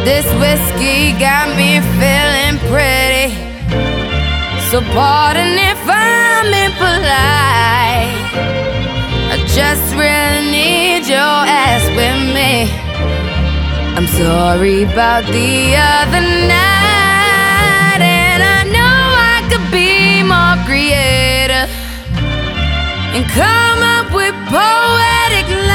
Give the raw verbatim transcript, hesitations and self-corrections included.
This whiskey got me feeling pretty, so pardon if I'm impolite. I just really need your ass with me. I'm sorry about the other night, and I know I could be more creative and come up with poetic lines